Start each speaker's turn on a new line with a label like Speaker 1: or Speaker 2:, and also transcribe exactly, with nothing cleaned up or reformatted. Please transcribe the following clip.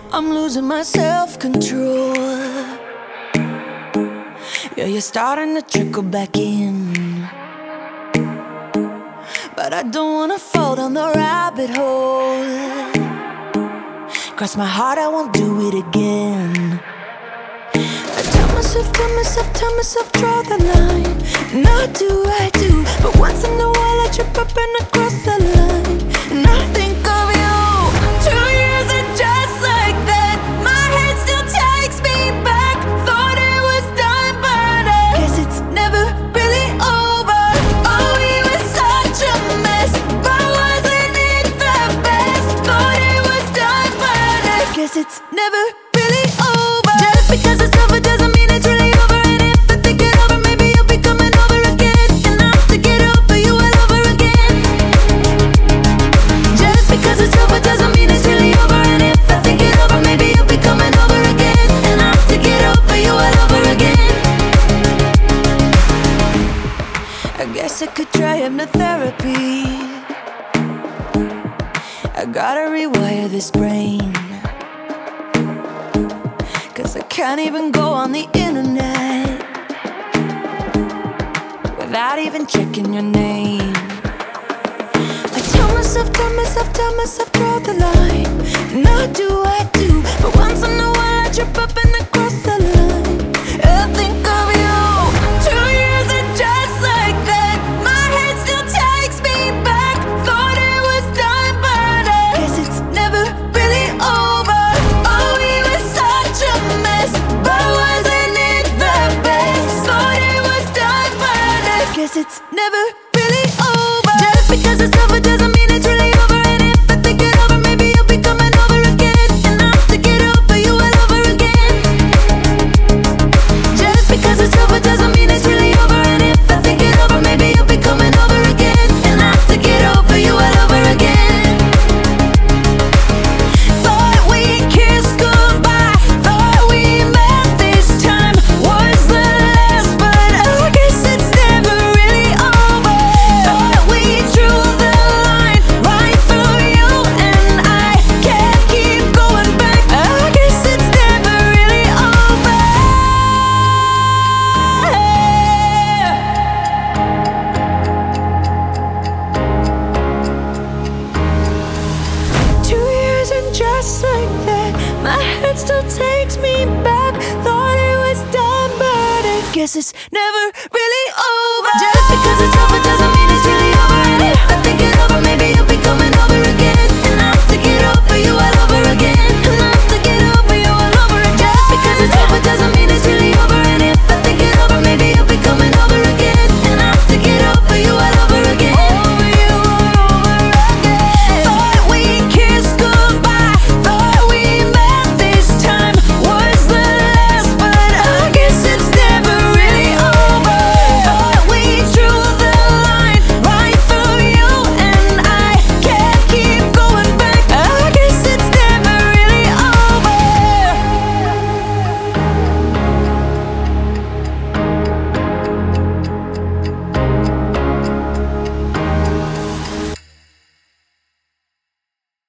Speaker 1: I'm losing my self-control. Yeah, you're starting to trickle back in, but I don't wanna fall down the rabbit hole. Cross my heart, I won't do it again. I tell myself, tell myself, tell myself, draw the line. Now do I do, but once in a while I trip up and I cross the line. And I think of you. Two years and just like that, my head still takes me back. Thought it was done, but I guess it's never really over. Oh, we were such a mess, but wasn't it the best? Thought it was done, but I guess it's never really over. Just because it's over doesn't mean it's really over. And if I think it over, maybe you'll be coming over again. And I'll have to get over you all over again. Just because it's over doesn't mean it's really over. And if I think it over, maybe you'll be coming over again. And I'll have to get over you all over again. I guess I could try hypnotherapy. I gotta rewire this brain, 'cause I can't even go on the internet without even checking your name. I tell myself, tell myself, tell myself, draw the line. Now do I do, but once in a while I trip up and I cross the line. I think of you. Two years and just like that, my head still takes me back. Thought it was done, but I guess it's never really over. Oh, we were such a mess, but wasn't it the best? Thought it was done, but I guess it's never really over. Just because it's over doesn't mean it's really over. And if I think it over, maybe you'll be coming over again. And I'll have to get over you all over again. Just because it's over doesn't mean it's really over. And if I think it over, maybe you'll be coming over again. And I'll have to get over you all over again. Thought we kissed goodbye, thought we met this time was the last, but I guess it's never really over. Thought we drew the line right through you, and I can't keep going back. I guess it's never really over. Two years and just like that, my head still takes me back. Thought it was done, but I guess it's never